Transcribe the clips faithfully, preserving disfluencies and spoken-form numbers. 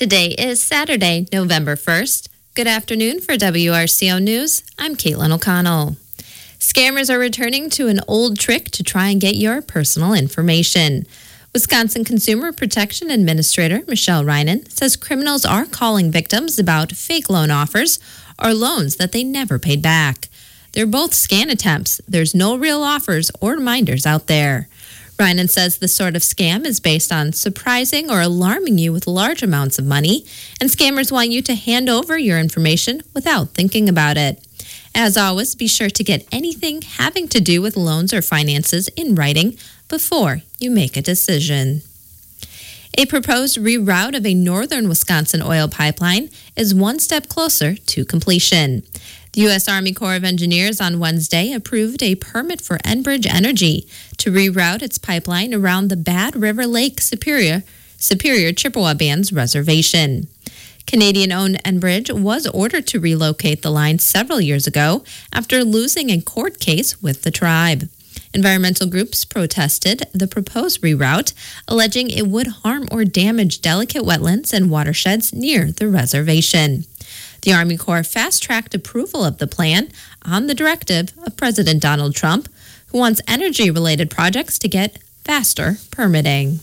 Today is Saturday, November first. Good afternoon for W R C O News. I'm Caitlin O'Connell. Scammers are returning to an old trick to try and get your personal information. Wisconsin Consumer Protection Administrator Michelle Reinen says criminals are calling victims about fake loan offers or loans that they never paid back. They're both scam attempts. There's no real offers or reminders out there. Reinen says the sort of scam is based on surprising or alarming you with large amounts of money, and scammers want you to hand over your information without thinking about it. As always, be sure to get anything having to do with loans or finances in writing before you make a decision. A proposed reroute of a northern Wisconsin oil pipeline is one step closer to completion. The U S Army Corps of Engineers on Wednesday approved a permit for Enbridge Energy to reroute its pipeline around the Bad River Lake Superior, Superior Chippewa Band's reservation. Canadian-owned Enbridge was ordered to relocate the line several years ago after losing a court case with the tribe. Environmental groups protested the proposed reroute, alleging it would harm or damage delicate wetlands and watersheds near the reservation. The Army Corps fast-tracked approval of the plan on the directive of President Donald Trump, who wants energy-related projects to get faster permitting.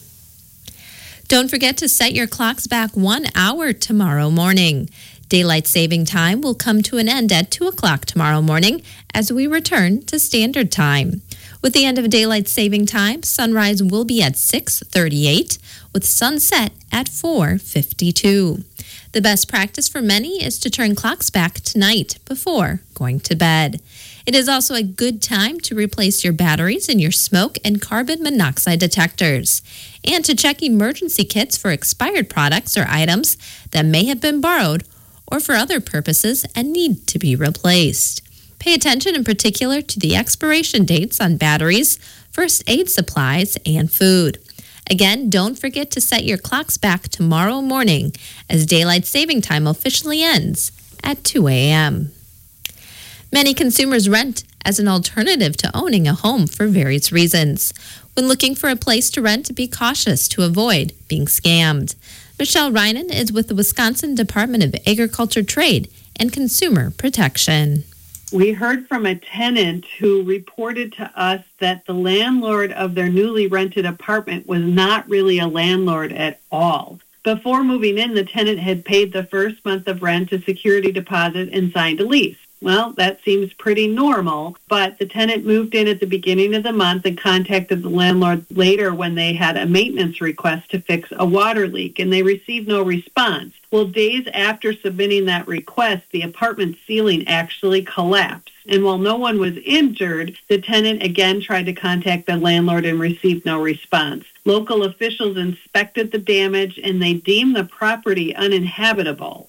Don't forget to set your clocks back one hour tomorrow morning. Daylight saving time will come to an end at two o'clock tomorrow morning as we return to standard time. With the end of daylight saving time, sunrise will be at six thirty-eight, with sunset at four fifty-two. The best practice for many is to turn clocks back tonight before going to bed. It is also a good time to replace your batteries in your smoke and carbon monoxide detectors, and to check emergency kits for expired products or items that may have been borrowed or for other purposes and need to be replaced. Pay attention in particular to the expiration dates on batteries, first aid supplies, and food. Again, don't forget to set your clocks back tomorrow morning as daylight saving time officially ends at two a.m. Many consumers rent as an alternative to owning a home for various reasons. When looking for a place to rent, be cautious to avoid being scammed. Michelle Reinen is with the Wisconsin Department of Agriculture, Trade, and Consumer Protection. We heard from a tenant who reported to us that the landlord of their newly rented apartment was not really a landlord at all. Before moving in, the tenant had paid the first month of rent, a security deposit, and signed a lease. Well, that seems pretty normal, but the tenant moved in at the beginning of the month and contacted the landlord later when they had a maintenance request to fix a water leak, and they received no response. Well, days after submitting that request, the apartment ceiling actually collapsed. And while no one was injured, the tenant again tried to contact the landlord and received no response. Local officials inspected the damage, and they deemed the property uninhabitable.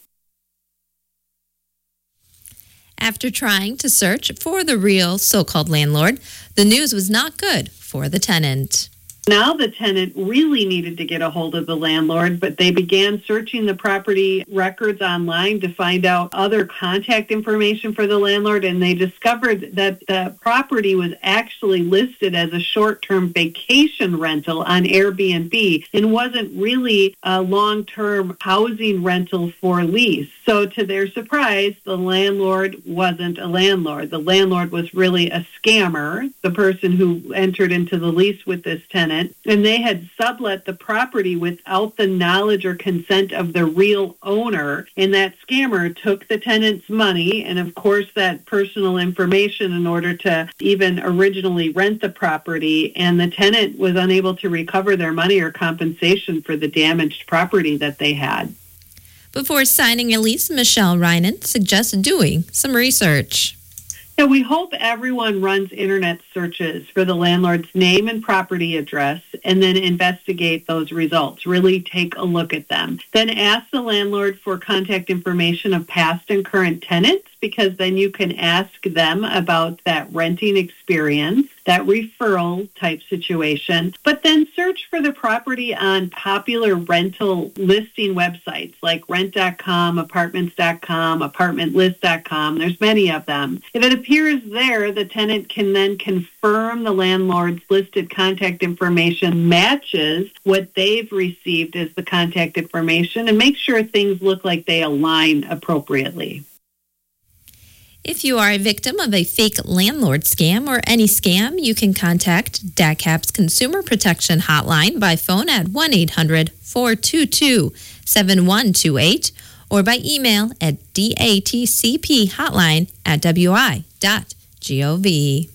After trying to search for the real so-called landlord, the news was not good for the tenant. Now the tenant really needed to get a hold of the landlord, but they began searching the property records online to find out other contact information for the landlord, and they discovered that the property was actually listed as a short-term vacation rental on Airbnb and wasn't really a long-term housing rental for lease. So to their surprise, the landlord wasn't a landlord. The landlord was really a scammer, the person who entered into the lease with this tenant, and they had sublet the property without the knowledge or consent of the real owner, and that scammer took the tenant's money and, of course, that personal information in order to even originally rent the property, and the tenant was unable to recover their money or compensation for the damaged property that they had. Before signing a lease, Michelle Reinen suggests doing some research. So we hope everyone runs internet searches for the landlord's name and property address and then investigate those results. Really take a look at them. Then ask the landlord for contact information of past and current tenants, because then you can ask them about that renting experience. that referral type situation, but then search for the property on popular rental listing websites like rent dot com, apartments dot com, apartment list dot com. There's many of them. If it appears there, the tenant can then confirm the landlord's listed contact information matches what they've received as the contact information and make sure things look like they align appropriately. If you are a victim of a fake landlord scam or any scam, you can contact D A C A P's Consumer Protection Hotline by phone at one eight hundred, four two two, seven one two eight or by email at datcphotline at w i dot gov.